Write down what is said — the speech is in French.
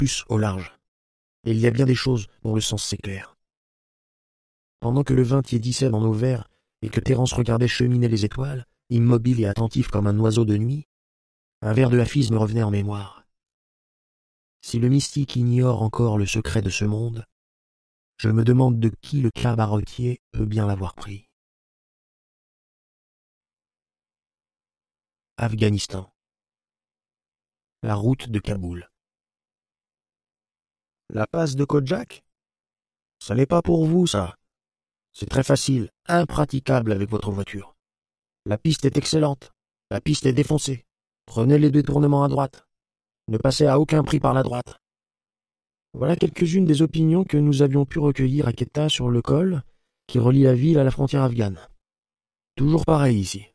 plus au large. Et il y a bien des choses dont le sens s'éclaire. Pendant que le vin tiédissait dans nos verres et que Thérence regardait cheminer les étoiles, immobile et attentif comme un oiseau de nuit, un vers de Hafiz me revenait en mémoire. Si le mystique ignore encore le secret de ce monde, je me demande de qui le cabaretier peut bien l'avoir pris. Afghanistan. La route de Kaboul. La passe de Kodjak? Ça n'est pas pour vous, ça. C'est très facile, impraticable avec votre voiture. La piste est excellente. La piste est défoncée. Prenez les détournements à droite. Ne passez à aucun prix par la droite. Voilà quelques-unes des opinions que nous avions pu recueillir à Quetta sur le col qui relie la ville à la frontière afghane. Toujours pareil ici.